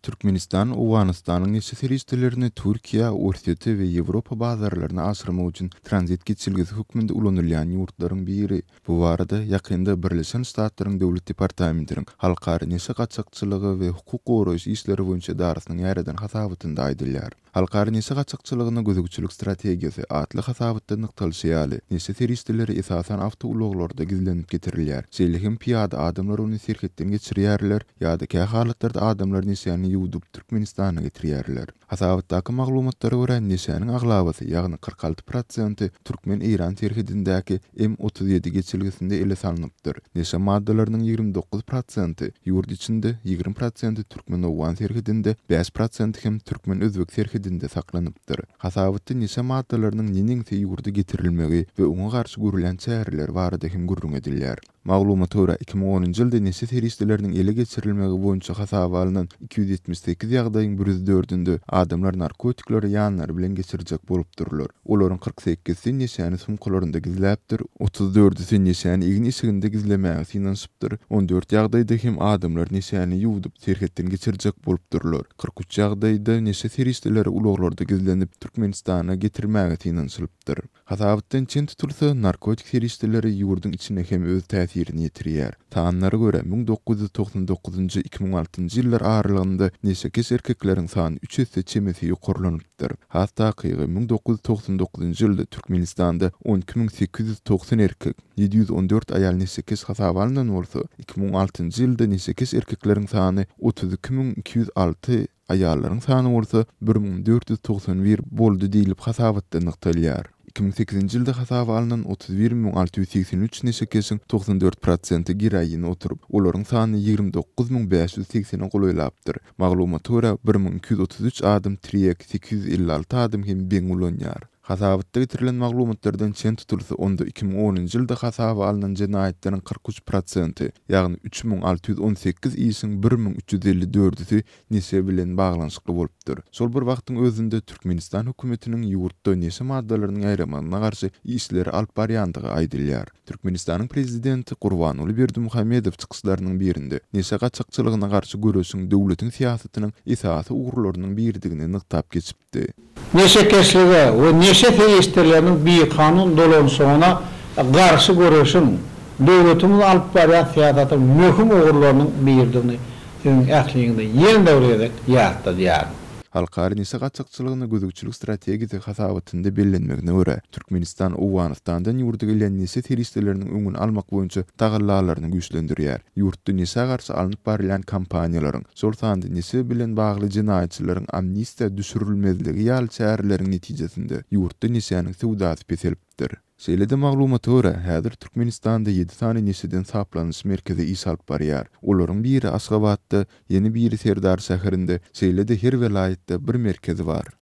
Türkmenistan, Owganystanyň ýeşil teristlerini Türkiýe, Ursiýete we Ýewropa bazarlaryna aşyrmak üçin tranzit geçilgisi hökmünde ulanylýan ýurtlaryň biri. Bu barada ýakynda Birleşen Ştatlaryň Döwlet Departamentiniň halkary neşe gaçakçylygy we hukuk goraýşy işleri boýunça darasynyň ýerden hasabynda aýdylýar. Halkary neşe gaçakçylygyna gözegçilik strategiýasy atly hasabynda nykdalşýaly. Neşe teristleri esasan awtouloglarda gizlenip getirilýär. Şeýlehem piýada adamlar ony serhetden geçirýärler ýa-da kä halatlarda adamlar neşäni ýuwdup Türkmenistana getirýärler. Hasabyndaky maglumatlara görä neşäniň aglabasy ýagny 46% türkmen İran serhedindäki M37 geçilgisinde ele salynıpdyr. Neşe maddalarynyň 29% ýurt içinde, 20% türkmen Owgan serhedinde, 5% hem türkmen özbek serhedinde saklanypdyr. Hasabynda neşe maddalarynyň neniňse ýurda getirilmegi we oňa garşy görülen çäreler barada hem gurrun edilýär. Maglumata görä 2010-njy ýylda neşe teristleriniň ele geçirilmegi boýunça hasaba alynan 278 ýagdaýyň 104-ünde adamlar narkotikleri ýanlary bilen geçirjek bolup durlar. Olaryň 48-si neşäni sumkalarynda gizläpdir, 34-si neşäni igin işiginde gizlemäge synanypdyr. 14 ýagdaýda hem adamlar neşäni ýuwdup serhetden geçirjek bolup durlar. 43 ýagdaýda neşe teristleri ulaglarda gizlenip Türkmenistana getirmäge synanypdyr. Hasabyndan çyn tutulsa narkotik teristleri ýurdyň içine hem öz täsirini ýetirýär. Taýanlara görä 1999-njy 2006-njy ýyllar aralygynda neşe kes erkekleriň sany 3 ýetse çemesi ýokarlanypdyr. Hatda 1999-njy ýylda Türkmenistanda 12890 erkek, 714 aýal neşe kes hasaba alynan bolsa, 2006-njy ýylda neşe kes erkekleriň sany 32206 aýallaryň sany bolsa 1491 boldy diýilip hasabynda nykdalýar. 2008-nji ýylda hasaba alynan 31683 neşe kesiň 94% giraýyny oturup, olaryň sany 29580 golaýlapdyr. Maglumata görä 1233 adam tirek 856 adam hem beň ulanýar. Hasabynda getirilen maglumatlardan çyn tutulsa onda 2010-njy ýylda hasaba alynan jenaýetleriň 43%, ýagny 3618 işiň 1354-si neşe bilen baglanşykly bolupdyr. Şol bir wagtyň özünde Türkmenistan hökümetiniň ýurtda neşe maddalarynyň aýramagyna garşy işleri alyp barýandygy aýdylýar. Türkmenistanyň prezidenti Gurbanuly Berdimuhammedow çykyşlarynyň birinde neşe gaçakçylygyna garşy görüşiň döwletiň siýasatynyň esasy ugurlarynyň birdigini nyktap geçipdi. Neşekeşlige ve neşe teristlerinin bir kanun dolanışına karşı görüşün devletimiz alıp barýan siýasatyn möhüm ogurlarynyň birdigini ähliňde ýen döwredek ýatdy diýär. Halkary neşe gaçakçylygyna gözegçilik strategiýasy hasabynda bellenmegine görä Türkmenistan Owganystandan ýurda gelen neşe teristleriniň öňüni almak boýunça tagallalaryny güýçlendirýär. Ýurtda neşe garşy alınıp barýan kampaniýalaryň, şol sanda neşe bilen bagly jinaýatçylaryň amnistiýa düşürilmezligi ýaly çäreleriň netijesinde ýurtda neşäniň sowdasy peselipdir. Şeýle-de maglumata görä, häzir Türkmenistanda 7 sany neşeden saplanyş merkezi iş alyp barýar. Olaryň biri Aşgabatda, ýeni biri Serdar şäherinde, şeýle-de her welaýatda bir merkezi bar.